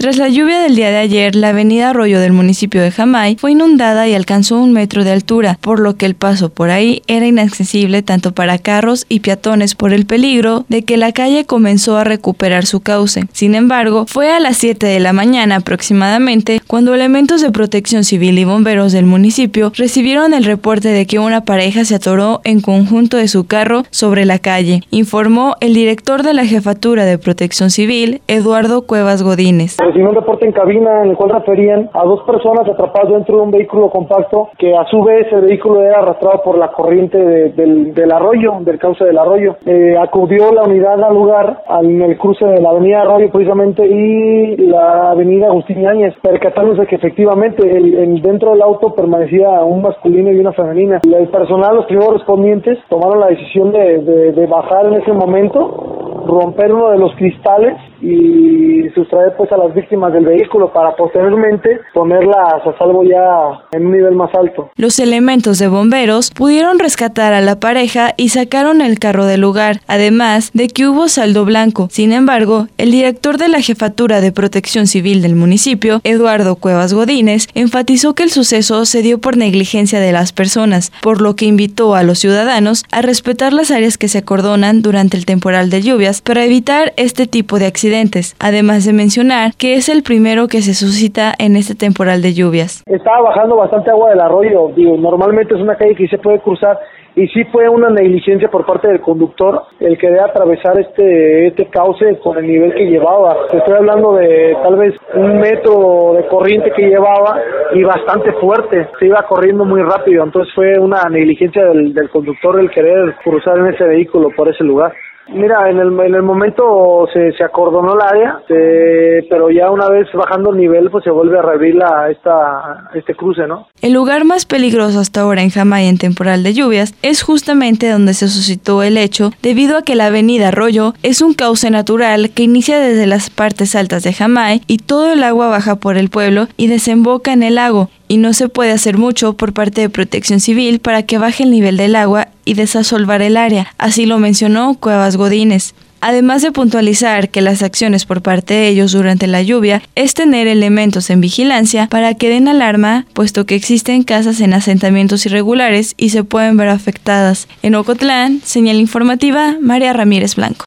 Tras la lluvia del día de ayer, la avenida Arroyo del municipio de Jamay fue inundada y alcanzó 1 metro de altura, por lo que el paso por ahí era inaccesible tanto para carros y peatones por el peligro de que la calle comenzó a recuperar su cauce. Sin embargo, fue a las 7 de la mañana aproximadamente cuando elementos de protección civil y bomberos del municipio recibieron el reporte de que una pareja se atoró en conjunto de su carro sobre la calle, informó el director de la Jefatura de Protección Civil, Eduardo Cuevas Godínez. Recibió un reporte en cabina en el cual referían a 2 personas atrapadas dentro de un vehículo compacto, que a su vez el vehículo era arrastrado por la corriente del arroyo, del cauce del arroyo. Acudió la unidad al lugar, en el cruce de la avenida Arroyo precisamente y la avenida Agustín Yáñez, percatándose que efectivamente dentro del auto permanecía un masculino y una femenina. El personal, los primeros respondientes, tomaron la decisión de bajar en ese momento, romper uno de los cristales y sustraer pues a las víctimas del vehículo para posteriormente ponerlas a salvo ya en un nivel más alto. Los elementos de bomberos pudieron rescatar a la pareja y sacaron el carro del lugar, además de que hubo saldo blanco. Sin embargo, el director de la Jefatura de Protección Civil del municipio, Eduardo Cuevas Godínez, enfatizó que el suceso se dio por negligencia de las personas, por lo que invitó a los ciudadanos a respetar las áreas que se acordonan durante el temporal de lluvias para evitar este tipo de accidentes, además de mencionar que es el primero que se suscita en este temporal de lluvias. Estaba bajando bastante agua del arroyo, normalmente es una calle que se puede cruzar y sí fue una negligencia por parte del conductor el que debe atravesar este cauce con el nivel que llevaba. Estoy hablando de tal vez 1 metro de corriente que llevaba y bastante fuerte, se iba corriendo muy rápido, entonces fue una negligencia del conductor el querer cruzar en ese vehículo por ese lugar. Mira, en el momento se acordonó el área, pero ya una vez bajando el nivel, pues se vuelve a reabrir este cruce, ¿no? El lugar más peligroso hasta ahora en Jamay en temporal de lluvias es justamente donde se suscitó el hecho, debido a que la avenida Arroyo es un cauce natural que inicia desde las partes altas de Jamay y todo el agua baja por el pueblo y desemboca en el lago, y no se puede hacer mucho por parte de Protección Civil para que baje el nivel del agua y desasolvar el área, así lo mencionó Cuevas Godínez. Además de puntualizar que las acciones por parte de ellos durante la lluvia es tener elementos en vigilancia para que den alarma, puesto que existen casas en asentamientos irregulares y se pueden ver afectadas. En Ocotlán, señal informativa, María Ramírez Blanco.